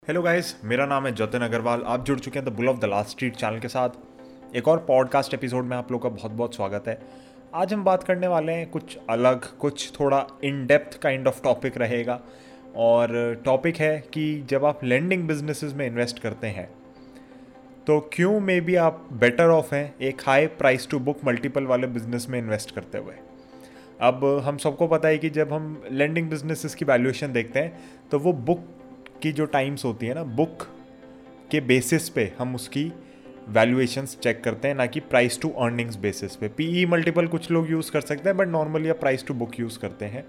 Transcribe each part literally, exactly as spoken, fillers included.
Hello guys, मेरा नाम है जतिन अग्रवाल। आप जुड़ चुके हैं the bull of the last street channel के साथ। एक और पॉडकास्ट एपिसोड में आप लोगों का बहुत बहुत स्वागत है। आज हम बात करने वाले हैं कुछ अलग, कुछ थोड़ा in depth kind of topic रहेगा। और टॉपिक है कि जब आप लेंडिंग बिजनेसेस में इन्वेस्ट करते हैं तो क्यों मे बी आप बेटर ऑफ हैं एक high price to book multiple वाले बिजनेस में इन्वेस्ट करते हुए। अब हम सबको पता है कि जब हम लेंडिंग बिजनेसेस की वैल्यूएशन देखते हैं तो वो बुक की जो टाइम्स होती है ना, बुक के बेसिस पे हम उसकी वैल्यूएशंस चेक करते हैं, ना कि प्राइस टू अर्निंग्स बेसिस पे। पीई मल्टीपल कुछ लोग यूज़ कर सकते हैं, बट नॉर्मली आप प्राइस टू बुक यूज़ करते हैं।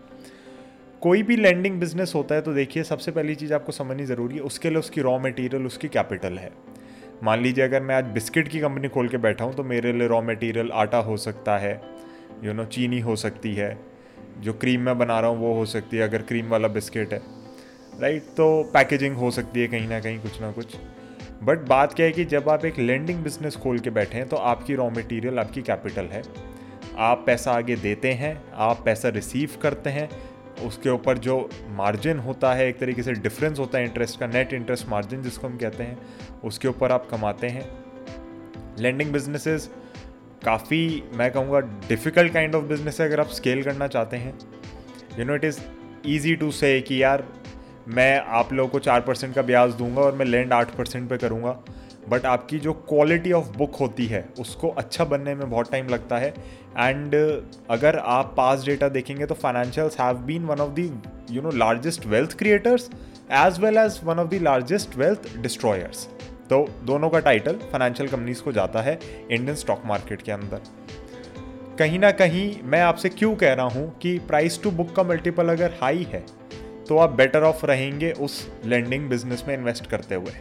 कोई भी लेंडिंग बिजनेस होता है तो देखिए, सबसे पहली चीज़ आपको समझनी ज़रूरी है, उसके लिए उसकी रॉ मटेरियल, उसकी कैपिटल है। मान लीजिए अगर मैं आज बिस्किट की कंपनी खोल के बैठा हूँ तो मेरे लिए रॉ मटेरियल आटा हो सकता है, यू नो चीनी हो सकती है, जो क्रीम मैं बना रहा हूँ वो हो सकती है अगर क्रीम वाला बिस्किट है, राइट। तो पैकेजिंग हो सकती है कहीं ना कहीं, कुछ ना कुछ। बट बात क्या है कि जब आप एक लेंडिंग बिजनेस खोल के बैठे हैं तो आपकी रॉ मटेरियल आपकी कैपिटल है। आप पैसा आगे देते हैं, आप पैसा रिसीव करते हैं, उसके ऊपर जो मार्जिन होता है, एक तरीके से डिफरेंस होता है इंटरेस्ट का, नेट इंटरेस्ट मार्जिन जिसको हम कहते हैं, उसके ऊपर आप कमाते हैं। लेंडिंग बिजनेसेस काफ़ी, मैं कहूँगा, डिफ़िकल्ट काइंड ऑफ बिजनेस है अगर आप स्केल करना चाहते हैं। You know it is easy to say कि यार मैं आप लोगों को चार परसेंट का ब्याज दूंगा और मैं लैंड आठ परसेंट पे करूंगा, बट आपकी जो क्वालिटी ऑफ बुक होती है उसको अच्छा बनने में बहुत टाइम लगता है। एंड अगर आप पास डेटा देखेंगे तो financials have been one of the you know largest wealth creators as well as one of the largest wealth destroyers. तो दोनों का टाइटल फाइनेंशियल कंपनीज को जाता है इंडियन स्टॉक मार्केट के अंदर। कहीं ना कहीं मैं आपसे क्यों कह रहा हूँ कि प्राइस टू बुक का मल्टीपल अगर हाई है तो आप बेटर ऑफ रहेंगे उस लेंडिंग बिजनेस में इन्वेस्ट करते हुए।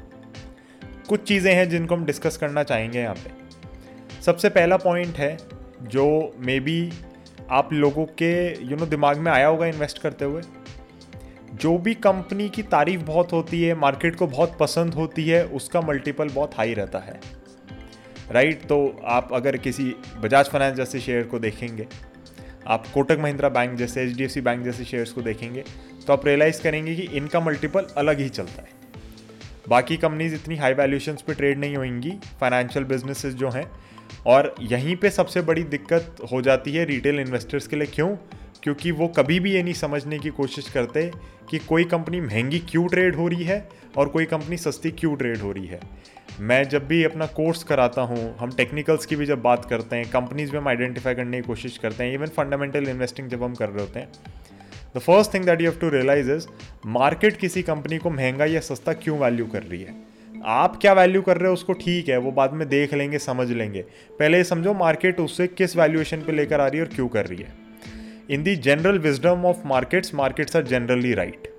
कुछ चीज़ें हैं जिनको हम डिस्कस करना चाहेंगे यहाँ पे। सबसे पहला पॉइंट है जो मे बी आप लोगों के यू नो दिमाग में आया होगा इन्वेस्ट करते हुए, जो भी कंपनी की तारीफ बहुत होती है, मार्केट को बहुत पसंद होती है, उसका मल्टीपल बहुत हाई रहता है, राइट। तो आप अगर किसी बजाज फाइनेंस जैसे शेयर को देखेंगे, आप कोटक महिंद्रा बैंक जैसे, H D F C bank जैसे शेयर्स को देखेंगे तो आप रियलाइज़ करेंगे कि इनका मल्टीपल अलग ही चलता है। बाकी कंपनीज इतनी हाई वैल्यूएशंस पे ट्रेड नहीं होंगी, फाइनेंशियल बिजनेसेस जो हैं। और यहीं पे सबसे बड़ी दिक्कत हो जाती है रिटेल इन्वेस्टर्स के लिए। क्यों? क्योंकि वो कभी भी ये नहीं समझने की कोशिश करते कि कोई कंपनी महंगी क्यों ट्रेड हो रही है और कोई कंपनी सस्ती क्यों ट्रेड हो रही है। मैं जब भी अपना कोर्स कराता हूँ, हम टेक्निकल्स की भी जब बात करते हैं, कंपनीज में हम आइडेंटिफाई करने की कोशिश करते हैं, इवन फंडामेंटल इन्वेस्टिंग जब हम कर रहे होते हैं, the first thing that you have to realise is market किसी कंपनी को महंगा या सस्ता क्यों वैल्यू कर रही है। आप क्या वैल्यू कर रहे हो उसको ठीक है, वो बाद में देख लेंगे, समझ लेंगे। पहले समझो मार्केट उससे किस वैल्यूएशन पे लेकर आ रही है और क्यों कर रही है। In the general wisdom of markets, markets are generally right.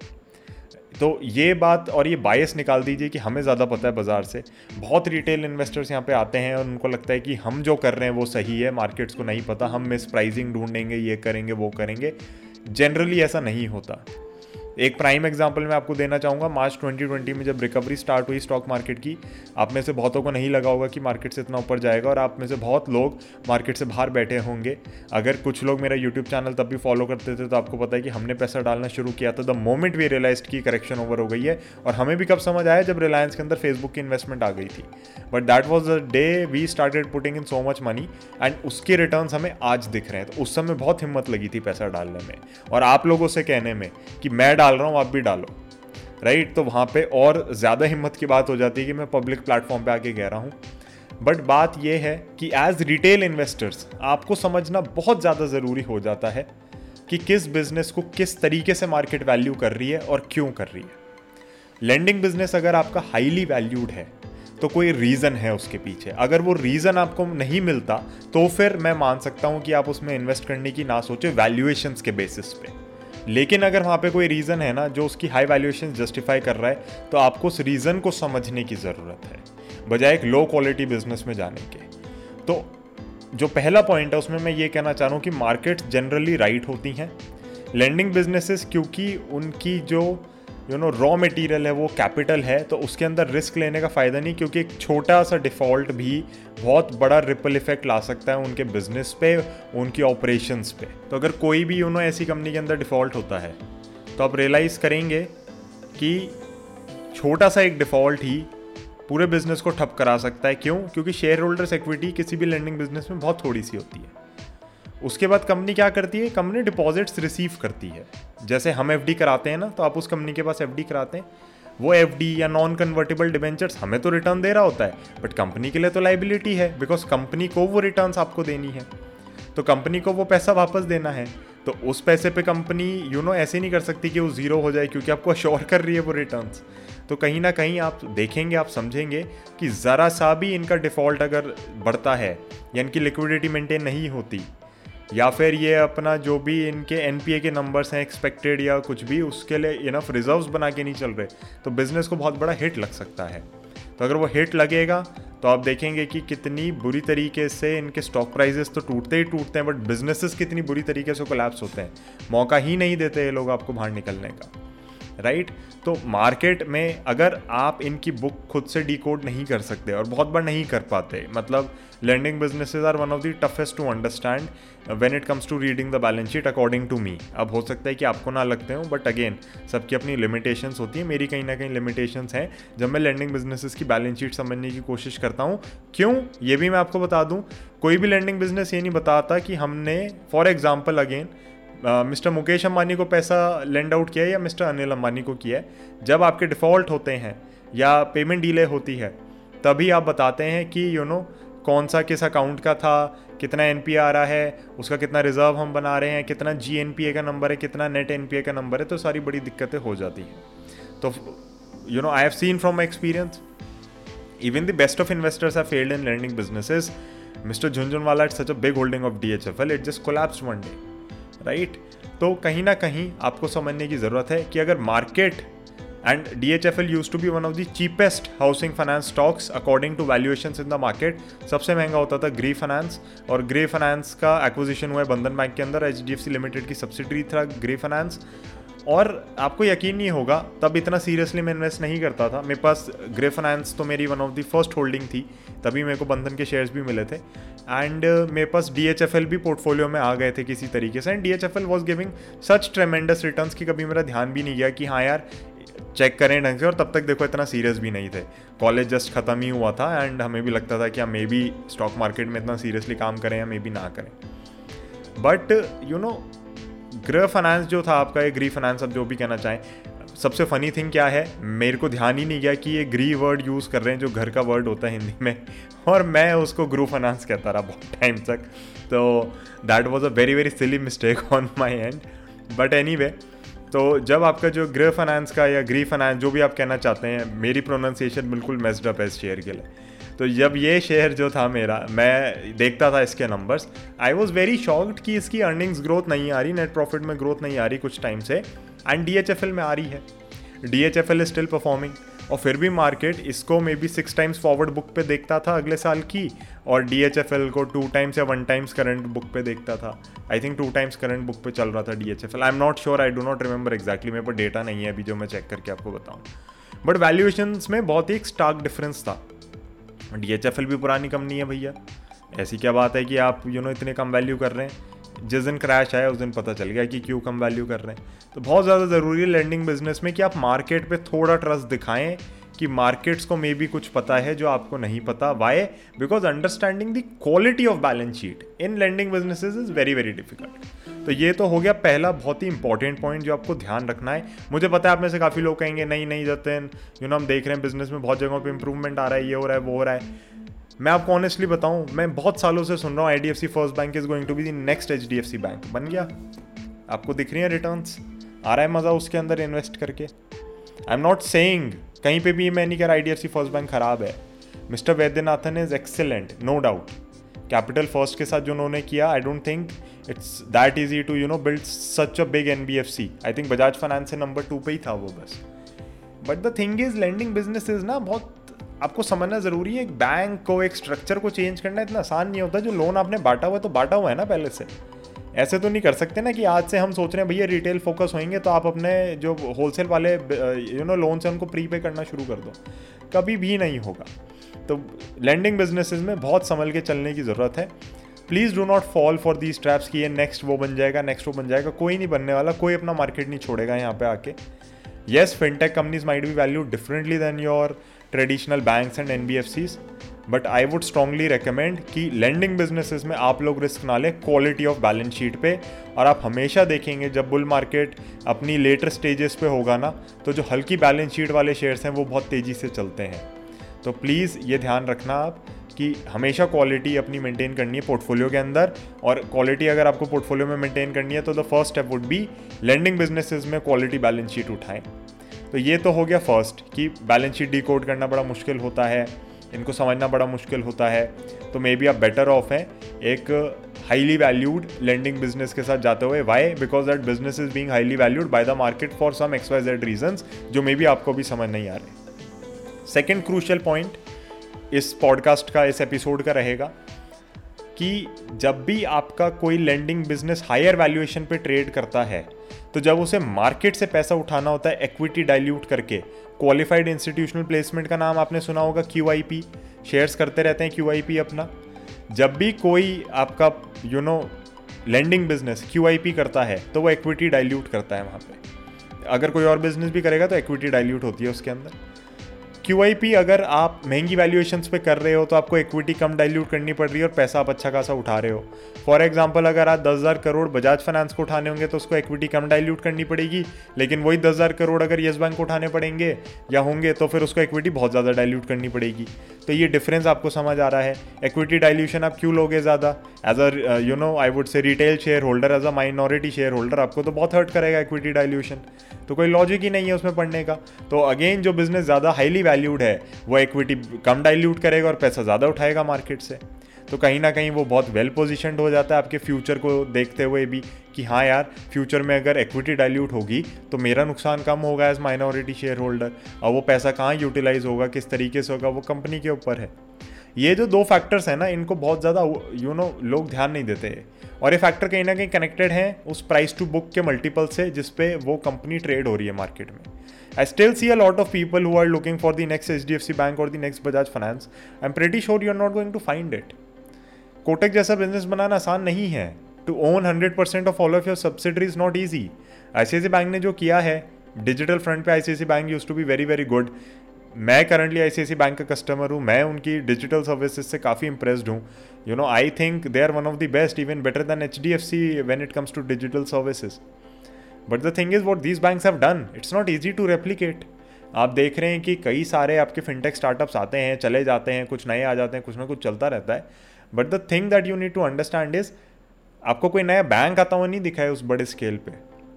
तो ये बात और ये बायस निकाल दीजिए कि हमें ज़्यादा पता है बाज़ार से। बहुत रिटेल इन्वेस्टर्स यहाँ पे आते हैं और उनको लगता है कि हम जो कर रहे हैं वो सही है, मार्केट्स को नहीं पता, हम मिस प्राइसिंग ढूंढेंगे, ये करेंगे, वो करेंगे। जनरली ऐसा नहीं होता। एक प्राइम एग्जांपल मैं आपको देना चाहूँगा। मार्च ट्वेंटी ट्वेंटी में जब रिकवरी स्टार्ट हुई स्टॉक मार्केट की, आप में से बहुतों को नहीं लगा होगा कि मार्केट से इतना ऊपर जाएगा, और आप में से बहुत लोग मार्केट से बाहर बैठे होंगे। अगर कुछ लोग मेरा यूट्यूब चैनल तब भी फॉलो करते थे तो आपको पता है कि हमने पैसा डालना शुरू किया था द मोमेंट वी रियलाइज की करेक्शन ओवर हो गई है। और हमें भी कब समझ आया, जब रिलायंस के अंदर फेसबुक की इन्वेस्टमेंट आ गई थी। But that was the day we started putting in so much money, and उसके रिटर्न्स हमें आज दिख रहे हैं। तो उस समय बहुत हिम्मत लगी थी पैसा डालने में और आप लोगों से कहने में कि मैं डाल रहा हूँ, आप भी डालो, राइट right? तो वहाँ पे और ज़्यादा हिम्मत की बात हो जाती है कि मैं पब्लिक प्लेटफॉर्म पे आके कह रहा हूँ। बट बात यह है कि एज रिटेल इन्वेस्टर्स आपको समझना बहुत ज़्यादा ज़रूरी हो जाता है कि किस बिजनेस को किस तरीके से मार्केट वैल्यू कर रही है और क्यों कर रही है। लेंडिंग बिजनेस अगर आपका हाईली वैल्यूड है तो कोई रीज़न है उसके पीछे। अगर वो रीज़न आपको नहीं मिलता तो फिर मैं मान सकता हूँ कि आप उसमें इन्वेस्ट करने की ना सोचें वैल्यूएशंस के बेसिस पे। लेकिन अगर वहाँ पे कोई रीज़न है ना जो उसकी हाई वैल्यूएशन जस्टिफाई कर रहा है, तो आपको उस रीज़न को समझने की ज़रूरत है बजाय एक लो क्वालिटी बिजनेस में जाने के। तो जो पहला पॉइंट है उसमें मैं ये कहना चाह रहा हूँ कि मार्केट जनरली राइट होती हैं। लेंडिंग बिजनेसेस क्योंकि उनकी जो यू नो रॉ मटेरियल है वो कैपिटल है, तो उसके अंदर रिस्क लेने का फ़ायदा नहीं, क्योंकि एक छोटा सा डिफ़ॉल्ट भी बहुत बड़ा रिपल इफेक्ट ला सकता है उनके बिजनेस पे, उनकी ऑपरेशंस पे। तो अगर कोई भी यू नो ऐसी कंपनी के अंदर डिफ़ॉल्ट होता है तो आप रियलाइज़ करेंगे कि छोटा सा एक डिफ़ॉल्ट ही पूरे बिजनेस को ठप करा सकता है। क्यों? क्योंकि शेयर होल्डर्स इक्विटी किसी भी लेंडिंग बिजनेस में बहुत थोड़ी सी होती है। उसके बाद कंपनी क्या करती है? कंपनी डिपॉजिट्स रिसीव करती है। जैसे हम एफडी कराते हैं ना, तो आप उस कंपनी के पास एफडी कराते हैं, वो एफडी या नॉन कन्वर्टेबल डिबेंचर्स हमें तो रिटर्न दे रहा होता है, बट कंपनी के लिए तो लाइबिलिटी है, बिकॉज कंपनी को वो रिटर्न्स आपको देनी है, तो कंपनी को वो पैसा वापस देना है। तो उस पैसे पे कंपनी यू नो ऐसे नहीं कर सकती कि वो ज़ीरो हो जाए, क्योंकि आपको अश्योर कर रही है वो रिटर्न्स। तो कहीं ना कहीं आप देखेंगे, आप समझेंगे कि ज़रा सा भी इनका डिफ़ॉल्ट अगर बढ़ता है या इनकी लिक्विडिटी मेंटेन नहीं होती, या फिर ये अपना जो भी इनके एनपीए के नंबर्स हैं एक्सपेक्टेड या कुछ भी, उसके लिए इनफ रिजर्व्स बना के नहीं चल रहे, तो बिज़नेस को बहुत बड़ा हिट लग सकता है। तो अगर वो हिट लगेगा तो आप देखेंगे कि कितनी बुरी तरीके से इनके स्टॉक प्राइजेस तो टूटते ही टूटते हैं, बट बिजनेसेस कितनी बुरी तरीके से कोलैप्स होते हैं। मौका ही नहीं देते ये लोग आपको बाहर निकलने का, राइट। तो मार्केट में अगर आप इनकी बुक खुद से डिकोड नहीं कर सकते और बहुत बार नहीं कर पाते, मतलब lending businesses are one of the toughest to understand when it comes to reading the balance sheet according to me। अब हो सकता है कि आपको ना लगते हो, बट अगेन सबकी अपनी लिमिटेशंस होती है। मेरी कहीं ना कहीं लिमिटेशंस हैं जब मैं lending businesses की बैलेंस शीट समझने की कोशिश करता हूँ। क्यों? ये भी मैं आपको बता दूँ, कोई भी lending business ये नहीं बताता कि हमने for example again mister Mukesh Ambani को पैसा लेंड आउट किया है या मिस्टर अनिल अंबानी को किया है। जब आपके डिफ़ॉल्ट होते हैं या पेमेंट डिले होती है, तभी आप बताते हैं कि यू नो कौन सा किस अकाउंट का था, कितना एनपीए आ रहा है, उसका कितना रिजर्व हम बना रहे हैं, कितना जीएनपीए का नंबर है, कितना नेट एनपीए का नंबर है। तो सारी बड़ी दिक्कतें हो जाती हैं। तो you know I have seen from my experience even the best of investors have failed in lending businesses। Mister Jhunjhunwala had such a big holding of D H F L, it just collapsed one day, right? तो कहीं ना कहीं आपको समझने की ज़रूरत है कि अगर market and D H F L used to be one of the cheapest housing finance stocks according to valuations in the market। सबसे महंगा होता था ग्रे फाइनेंस, और ग्रे फाइनेंस का एक्विजिशन हुआ है बंधन बैंक के अंदर, H D F C limited की सब्सिडरी था ग्रे फाइनेंस। और आपको यकीन नहीं होगा, तब इतना सीरियसली मैं इन्वेस्ट नहीं करता था। मेरे पास ग्रे फाइनेंस तो मेरी one of the first holding थी, तभी मेरे को बंधन के शेयर्स भी मिले थे, एंड uh, मेरे पास डी एच एफ एल भी पोर्टफोलियो में आ गए थे किसी तरीके से। And D H F L was giving such tremendous returns कि कभी मेरा ध्यान भी नहीं गया कि हाँ यार चेक करें ढंग से। और तब तक देखो इतना सीरियस भी नहीं थे, कॉलेज जस्ट ख़त्म ही हुआ था, एंड हमें भी लगता था कि हम मे बी स्टॉक मार्केट में इतना सीरियसली काम करें या मे बी ना करें। But you know Gruh finance जो था आपका, ये ग्री फाइनेंस, अब जो भी कहना चाहें, सबसे फ़नी थिंग क्या है, मेरे को ध्यान ही नहीं गया कि ये ग्री वर्ड यूज़ कर रहे हैं जो घर का वर्ड होता है हिंदी में, और मैं उसको ग्रू फाइनेंस कहता रहा बहुत टाइम तक। तो that was a very very silly mistake on my end. But anyway, तो जब आपका जो ग्रे फाइनेंस का या ग्री फाइनेंस जो भी आप कहना चाहते हैं, मेरी प्रोनाउंसिएशन बिल्कुल मेस्ड अप है इस शेयर के लिए। तो जब ये शेयर जो था मेरा, मैं देखता था इसके numbers, I was very shocked कि इसकी अर्निंग्स ग्रोथ नहीं आ रही, नेट प्रॉफिट में ग्रोथ नहीं आ रही कुछ टाइम से, and D H F L में आ रही है। D H F L is still performing, और फिर भी मार्केट इसको maybe six times forward book पे देखता था अगले साल की, और डी एच एफ एल को टू टाइम्स या वन टाइम्स करंट बुक पे देखता था। I think two times current book पे चल रहा था D H F L, I am not sure, I do not remember exactly, मेरे पर डेटा नहीं है अभी जो मैं चेक करके आपको बताऊँ। बट वैल्यूएशंस में बहुत ही एक स्टार्क डिफरेंस था। डी एच एफ एल भी पुरानी कंपनी है भैया, ऐसी क्या बात है कि आप यू नो इतने कम वैल्यू कर रहे हैं। जिस दिन क्रैश आया उस दिन पता चल गया कि क्यों कम वैल्यू कर रहे हैं। तो बहुत ज़्यादा ज़रूरी है लेंडिंग बिजनेस में कि आप मार्केट पे थोड़ा ट्रस्ट दिखाएं कि मार्केट्स को मे बी कुछ पता है जो आपको नहीं पता। Why? Because understanding the quality of balance sheet in lending businesses is very very difficult. तो ये तो हो गया पहला बहुत ही इंपॉर्टेंट पॉइंट जो आपको ध्यान रखना है। मुझे पता है आप में से काफ़ी लोग कहेंगे नहीं नहीं जतिन, यू नो हम देख रहे हैं बिजनेस में बहुत जगहों पे इंप्रूवमेंट आ रहा है, ये हो रहा है वो हो रहा है। मैं आपको ऑनेस्टली बताऊं, मैं बहुत सालों से सुन रहा हूँ I D F C first bank is going to be the next H D F C bank. बन गया? आपको दिख रही है रिटर्न्स, आ रहा है मज़ा उसके अंदर इन्वेस्ट करके। आई एम नॉट सेइंग, कहीं पे भी मैं नहीं कह रहा I D F C first bank खराब है। Mister Vaidyanathan is excellent, no doubt. Capital first के साथ जो उन्होंने किया, I don't think it's that easy to you know build such a big N B F C. I think Bajaj finance से number two पे ही था वो बस। But the thing is lending business is ना बहुत आपको समझना ज़रूरी है। एक बैंक को, एक स्ट्रक्चर को चेंज करना इतना आसान नहीं होता। जो लोन आपने बांटा हुआ है तो बांटा हुआ है ना पहले से। ऐसे तो नहीं कर सकते ना कि आज से हम सोच रहे हैं भैया रिटेल फोकस होएंगे तो आप अपने जो होलसेल वाले यू नो लोन्स हैं उनको प्री पे करना शुरू कर दो। कभी भी नहीं होगा। तो लेंडिंग बिजनेसेस में बहुत संभल के चलने की ज़रूरत है। Please do not fall for these traps कि ये नेक्स्ट वो बन जाएगा, नेक्स्ट वो बन जाएगा। कोई नहीं बनने वाला, कोई अपना मार्केट नहीं छोड़ेगा यहाँ पे आके। Yes, fintech companies might be valued differently than your traditional banks and N B F Cs, but I would strongly recommend कि लैंडिंग बिजनेसेस में आप लोग रिस्क ना लें क्वालिटी ऑफ बैलेंस शीट पे। और आप हमेशा देखेंगे जब बुल मार्केट अपनी लेटर स्टेजेस पे होगा ना, तो जो हल्की बैलेंस शीट वाले शेयर्स हैं वो बहुत तेज़ी से चलते हैं। तो प्लीज़ ये ध्यान रखना आप कि हमेशा क्वालिटी अपनी मेंटेन करनी है पोर्टफोलियो के अंदर। और क्वालिटी अगर आपको पोर्टफोलियो में मेंटेन करनी है तो the first step would be lending businesses में क्वालिटी बैलेंस शीट उठाएं। तो ये तो हो गया फर्स्ट कि बैलेंस शीट डिकोड करना बड़ा मुश्किल होता है, इनको समझना बड़ा मुश्किल होता है। तो मे बी आप बेटर ऑफ हैं एक हाईली वैल्यूड लेंडिंग बिजनेस के साथ जाते हुए। Why? Because that business is being highly valued by the market for some X Y Z reasons जो मे बी आपको भी समझ नहीं आ रहे। सेकेंड क्रूशियल पॉइंट इस पॉडकास्ट का, इस एपिसोड का रहेगा कि जब भी आपका कोई लेंडिंग बिजनेस हायर वैल्यूएशन पे ट्रेड करता है तो जब उसे मार्केट से पैसा उठाना होता है इक्विटी डाइल्यूट करके, क्वालिफाइड इंस्टीट्यूशनल प्लेसमेंट का नाम आपने सुना होगा, क्यू आई पी, शेयर्स करते रहते हैं क्यू आई पी अपना। जब भी कोई आपका you know lending business Q I P करता है तो वो इक्विटी डाइल्यूट करता है वहाँ पे। अगर कोई और बिजनेस भी करेगा तो इक्विटी डाइल्यूट होती है उसके अंदर। क्यू आई पी अगर आप महंगी वैल्यूएशंस पे कर रहे हो तो आपको इक्विटी कम डाइल्यूट करनी पड़ रही है और पैसा आप अच्छा खासा उठा रहे हो। फॉर एग्जांपल अगर आप दस हज़ार करोड़ बजाज फाइनेंस को उठाने होंगे तो उसको इक्विटी कम डाइल्यूट करनी पड़ेगी, लेकिन वही दस हज़ार करोड़ अगर येस बैंक को उठाने पड़ेंगे या होंगे तो फिर उसको इक्विटी बहुत ज़्यादा डाइल्यूट करनी पड़ेगी। तो ये डिफरेंस आपको समझ आ रहा है। इक्विटी डाइल्यूशन आप क्यों लोगे ज़्यादा? As a you know I would say retail share holder, as a minority share holder आपको तो बहुत हर्ट करेगा इक्विटी डाइल्यूशन। तो कोई लॉजिक ही नहीं है उसमें पढ़ने का। तो अगेन जो बिजनेस ज़्यादा हाईली वैल्यूड है वो इक्विटी कम डाइल्यूट करेगा और पैसा ज़्यादा उठाएगा मार्केट से। तो कहीं ना कहीं वो बहुत वेल पोजीशनड हो जाता है आपके फ्यूचर को देखते हुए भी कि हाँ यार, फ्यूचर में अगर इक्विटी डाइल्यूट होगी तो मेरा नुकसान कम होगा एज माइनॉरिटी शेयर होल्डर। और वो पैसा कहाँ यूटिलाइज होगा, किस तरीके से होगा, वो कंपनी के ऊपर है। ये जो दो फैक्टर्स हैं ना, इनको बहुत ज़्यादा यू नो लोग ध्यान नहीं देते हैं। और ये फैक्टर कहीं ना कहीं कनेक्टेड हैं उस प्राइस टू बुक के मल्टीपल से जिस पे वो कंपनी ट्रेड हो रही है मार्केट में। I still see a lot of people who are looking for the next H D F C Bank or the next Bajaj Finance. I'm pretty sure you're not going to find it. Kotak जैसा business बनाना आसान नहीं है। To own one hundred percent of all of your subsidiaries is not easy. I C I C I bank ने जो किया है digital front पे, I C I C I bank used to be very very good. मैं currently I C I C I bank का customer हूँ, मैं उनकी डिजिटल सर्विसेज से काफ़ी इंप्रेस्ड हूँ। You know I think they are one of the best, even better than H D F C when it comes to digital services. But the thing is what these banks have done, it's not easy to replicate. आप देख रहे हैं कि कई सारे आपके fintech startups आते हैं, चले जाते हैं, कुछ नए आ जाते हैं, कुछ ना कुछ चलता रहता है। But the thing that you need to understand is आपको कोई नया बैंक आता हुआ नहीं दिखा है उस बड़े स्केल पे।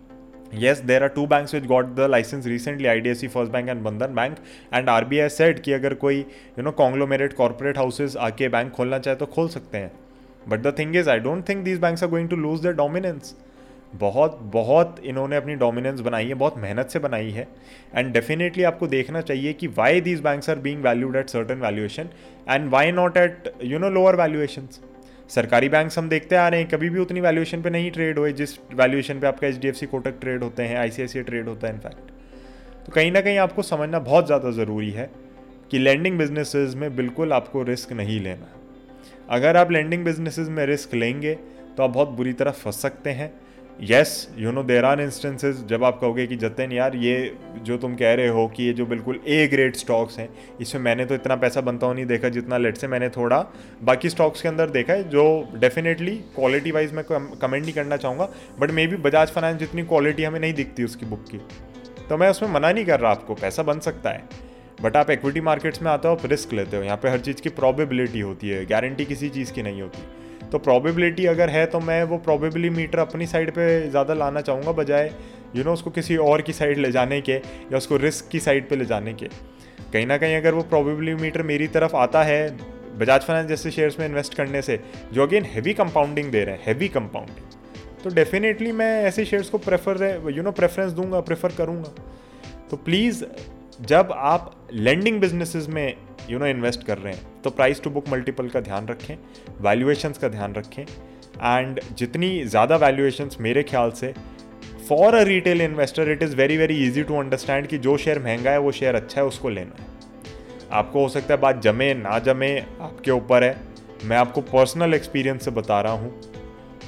Yes, there are two banks which got the licence recently, I D F C first bank and Bandhan bank. And R B I said कि अगर कोई you know conglomerate corporate houses आके बैंक खोलना चाहे तो खोल सकते हैं। But the thing is I don't think these banks are going to lose their dominance. बहुत बहुत इन्होंने अपनी डोमिनेंस बनाई है, बहुत मेहनत से बनाई है। एंड डेफिनेटली आपको देखना चाहिए कि why these banks are being valued at certain valuation and why not at you know lower valuations. सरकारी बैंक्स हम देखते आ रहे हैं कभी भी उतनी वैल्यूएशन पे नहीं ट्रेड हुए जिस वैल्यूएशन पे आपका H D F C Kotak trade होते हैं, आई सी आई सी आई ट्रेड होता है इनफैक्ट। तो कहीं ना कहीं आपको समझना बहुत ज़्यादा ज़रूरी है कि लैंडिंग बिजनेसेस में बिल्कुल आपको रिस्क नहीं लेना। अगर आप लैंडिंग बिजनेसेस में रिस्क लेंगे तो आप बहुत बुरी तरह फंस सकते हैं। Yes, you know there are instances जब आप कहोगे कि जतिन यार ये जो तुम कह रहे हो कि ये जो बिल्कुल ए ग्रेड स्टॉक्स हैं इसमें मैंने तो इतना पैसा बनता हुआ नहीं देखा जितना लेट से मैंने थोड़ा बाकी स्टॉक्स के अंदर देखा है, जो डेफिनेटली क्वालिटी वाइज मैं कमेंट नहीं करना चाहूँगा, but maybe Bajaj finance जितनी क्वालिटी हमें नहीं दिखती उसकी बुक की। तो मैं उसमें मना नहीं कर रहा, आपको पैसा बन सकता है, बट आप इक्विटी मार्केट्स में आते हो, आप रिस्क लेते हो। यहाँ पे हर चीज़ की प्रोबेबिलिटी होती है, गारंटी किसी चीज़ की नहीं होती। तो प्रोबेबिलिटी अगर है तो मैं वो प्रोबेबिलिटी मीटर अपनी साइड पे ज़्यादा लाना चाहूँगा बजाय यू नो उसको किसी और की साइड ले जाने के या उसको रिस्क की साइड पे ले जाने के। कहीं ना कहीं अगर वो प्रोबेबिलिटी मीटर मेरी तरफ आता है बजाज फाइनेंस जैसे शेयर्स में इन्वेस्ट करने से, जो अगेन हैवी कंपाउंडिंग दे रहे हैं, हैवी कंपाउंडिंग, तो डेफिनेटली मैं ऐसे शेयर्स को प्रेफर यू नो प्रेफरेंस दूंगा, प्रेफर करूँगा। तो प्लीज़ जब आप लेंडिंग बिजनेसेस में यू नो इन्वेस्ट कर रहे हैं तो प्राइस टू बुक मल्टीपल का ध्यान रखें, वैल्यूएशंस का ध्यान रखें। एंड जितनी ज़्यादा वैल्यूएशंस मेरे ख्याल से for a retail investor it is very very easy to understand कि जो शेयर महंगा है वो शेयर अच्छा है, उसको लेना है। आपको हो सकता है बात जमे ना जमे, आपके ऊपर है। मैं आपको पर्सनल एक्सपीरियंस से बता रहा हूँ,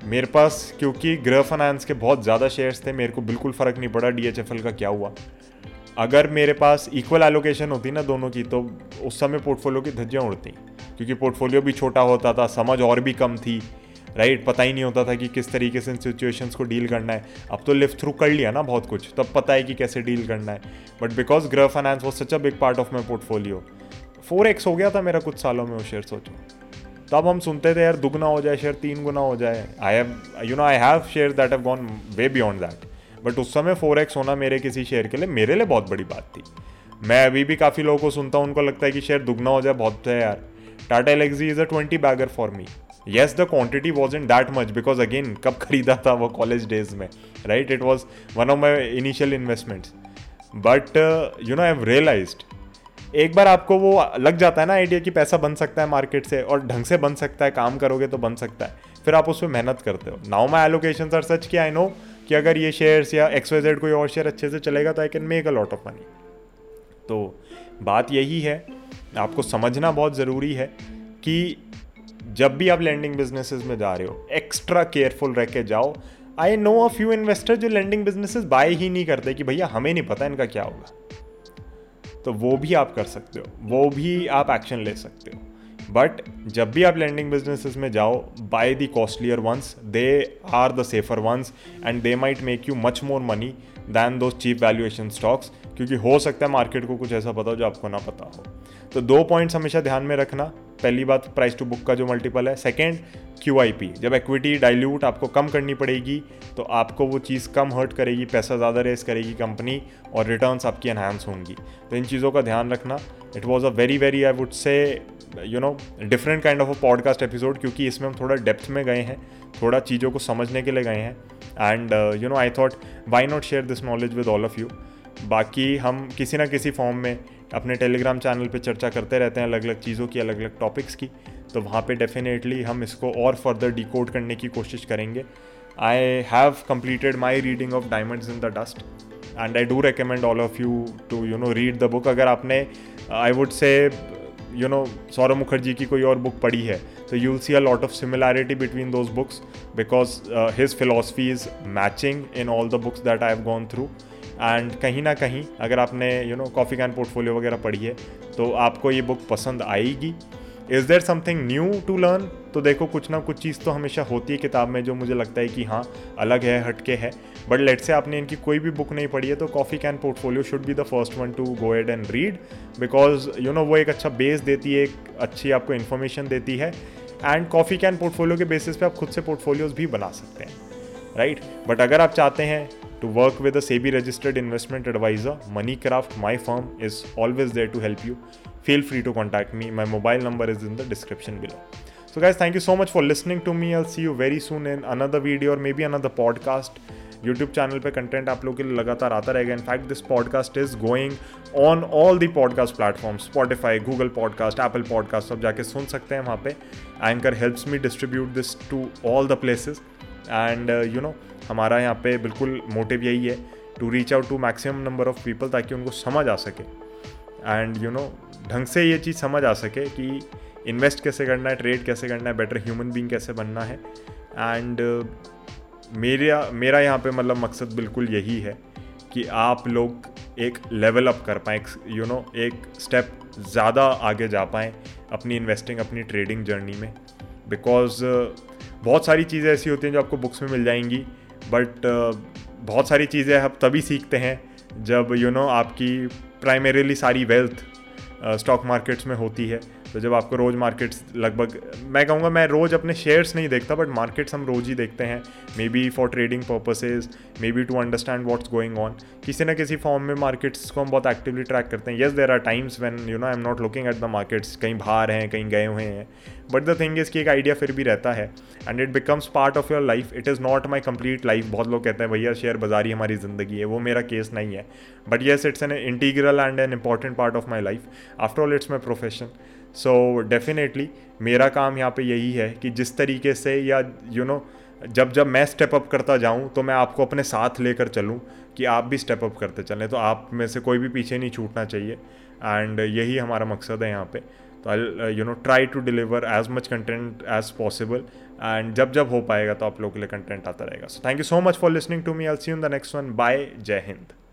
मेरे पास क्योंकि गृह फाइनेंस के बहुत ज़्यादा शेयर्स थे, मेरे को बिल्कुल फ़र्क नहीं पड़ा डी एच एफ एल का क्या हुआ। अगर मेरे पास इक्वल एलोकेशन होती ना दोनों की, तो उस समय पोर्टफोलियो की धज्जियाँ उड़ती, क्योंकि पोर्टफोलियो भी छोटा होता था, समझ और भी कम थी, राइट। पता ही नहीं होता था कि किस तरीके से इन सिचुएशंस को डील करना है। अब तो लिव थ्रू कर लिया ना बहुत कुछ, तब पता है कि कैसे डील करना है। But because Gruh finance was such a big part of my portfolio, four X हो गया था मेरा कुछ सालों में वो शेयर। सोचो, तब हम सुनते थे यार दुगना हो जाए शेयर, तीन गुना हो जाए। I have you know I have share that have gone way beyond that, but उस समय फोर एक्स होना मेरे किसी शेयर के लिए मेरे लिए बहुत बड़ी बात थी। मैं अभी भी काफ़ी लोगों को सुनता हूँ, उनको लगता है कि शेयर दुगना हो जाए बहुत है यार। Tata Elxsi is a twenty bagger for me. Yes the quantity was in that much, because again कब खरीदा था वो, कॉलेज डेज में, right. It was one of my initial investments. But you know I have realised, एक बार आपको वो लग जाता है ना आइडिया कि पैसा बन सकता है मार्केट से, और ढंग से बन सकता है, काम करोगे तो बन सकता है, फिर आप उस पर मेहनत करते हो। Now my allocations are such that I no कि अगर ये शेयर्स या एक्स वाई जेड कोई और शेयर अच्छे से चलेगा तो I can make a lot of money. तो बात यही है, आपको समझना बहुत ज़रूरी है कि जब भी आप लैंडिंग बिजनेसेस में जा रहे हो, एक्स्ट्रा केयरफुल रह के जाओ। I know a few investor जो लैंडिंग बिजनेसेस बाय ही नहीं करते कि भैया हमें नहीं पता इनका क्या होगा, तो वो भी आप कर सकते हो, वो भी आप एक्शन ले सकते हो। बट जब भी आप लैंडिंग बिजनेसेस में जाओ, buy the costlier ones, they are the safer ones and they might make you much more money than those cheap valuation stocks, क्योंकि हो सकता है मार्केट को कुछ ऐसा पता हो जो आपको ना पता हो। तो दो पॉइंट्स हमेशा ध्यान में रखना। पहली बात, प्राइस टू बुक का जो मल्टीपल है। Second, Q I P. जब इक्विटी डाइल्यूट आपको कम करनी पड़ेगी तो आपको वो चीज़ कम हर्ट करेगी, पैसा ज़्यादा रेस करेगी कंपनी, और रिटर्न्स आपकी एनहांस होंगी। तो इन चीज़ों का ध्यान रखना। It was a very very I would say you know different kind of a podcast episode, क्योंकि इसमें हम थोड़ा डेप्थ में गए हैं, थोड़ा चीज़ों को समझने के लिए गए हैं। And you know I thought why not share this knowledge with all of you. बाकी हम किसी ना किसी फॉर्म में अपने टेलीग्राम चैनल पे चर्चा करते रहते हैं अलग अलग चीज़ों की, अलग अलग टॉपिक्स की, तो वहाँ पे डेफिनेटली हम इसको और फर्दर डिकोड करने की कोशिश करेंगे। I have completed my reading of diamonds in the dust and I do recommend all of you to you know read the book. अगर आपने I would say you know Saurabh Mukherjee की कोई और बुक पढ़ी है तो you will see a lot of similarity between those books, because his philosophy is matching in all the books that I have gone through. And कहीं ना कहीं अगर आपने you know coffee can portfolio वगैरह पढ़ी है तो आपको ये बुक पसंद आएगी। Is there something new to learn? तो देखो, कुछ ना कुछ चीज़ तो हमेशा होती है किताब में जो मुझे लगता है कि हाँ अलग है, हटके है। बट लेट से आपने इनकी कोई भी बुक नहीं पढ़ी है तो coffee can portfolio should be the first one to go ahead and read, because you know वो एक अच्छा बेस देती है, एक अच्छी आपको इन्फॉर्मेशन देती है। एंड कॉफ़ी कैन पोर्टफोलियो के बेसिस पे आप खुद से पोर्टफोलियोज़ भी बना सकते हैं, राइट right? बट अगर आप चाहते हैं to work with a SEBI registered investment advisor, Moneycraft, my firm, is always there to help you. Feel free to contact me. My mobile number is in the description below. So guys, thank you so much for listening to me. I'll see you very soon in another video or maybe another podcast. YouTube channel पे content आप लोगों के लिए लगातार आता रहेगा. In fact, this podcast is going on all the podcast platforms, Spotify, Google Podcast, Apple Podcast, सब जाके सुन सकते हैं वहाँ पे. Anchor helps me distribute this to all the places. And you know हमारा यहाँ पे बिल्कुल मोटिव यही है to reach out to maximum number of people, ताकि उनको समझ आ सके एंड यू नो ढंग से ये चीज़ समझ आ सके कि इन्वेस्ट कैसे करना है, ट्रेड कैसे करना है, बेटर ह्यूमन बीइंग कैसे बनना है। एंड uh, मेरा मेरा यहाँ पे मतलब मकसद बिल्कुल यही है कि आप लोग एक लेवल अप कर पाएँ, यू नो एक स्टेप ज़्यादा आगे जा पाएँ अपनी इन्वेस्टिंग, अपनी ट्रेडिंग जर्नी में। बिकॉज uh, बहुत सारी चीज़ें ऐसी होती हैं जो आपको बुक्स में मिल जाएंगी, बट uh, बहुत सारी चीज़ें आप तभी सीखते हैं जब यू you नो know, आपकी प्राइमरीली सारी वेल्थ स्टॉक मार्केट्स में होती है। तो जब आपको रोज़ मार्केट्स, लगभग मैं कहूँगा मैं रोज़ अपने शेयर्स नहीं देखता, बट मार्केट्स हम रोज़ ही देखते हैं, maybe for trading purposes, maybe to understand what's going on. किसी ना किसी फॉर्म में मार्केट्स को हम बहुत एक्टिवली ट्रैक करते हैं। Yes, there are times when you know I am not looking at the markets, कहीं बाहर हैं, कहीं गए हुए हैं, बट द थिंग इज़ कि एक आइडिया फिर भी रहता है and it becomes part of your life. It is not my complete life. बहुत लोग कहते हैं भैया शेयर बाजारी हमारी ज़िंदगी है, वो मेरा केस नहीं है, but yes it's an integral and an important part of my life. After all it's my profession. So definitely मेरा काम यहाँ पे यही है कि जिस तरीके से या यू you नो know, जब जब मैं स्टेप अप करता जाऊँ तो मैं आपको अपने साथ लेकर चलूँ कि आप भी स्टेप अप करते चलें, तो आप में से कोई भी पीछे नहीं छूटना चाहिए। एंड यही हमारा मकसद है यहाँ पे। तो I you know try to deliver as much content as possible, and जब जब हो पाएगा तो आप लोगों के लिए कंटेंट आता रहेगा. So thank you so much for listening to me. I will see you in the next one. Bye. जय हिंद.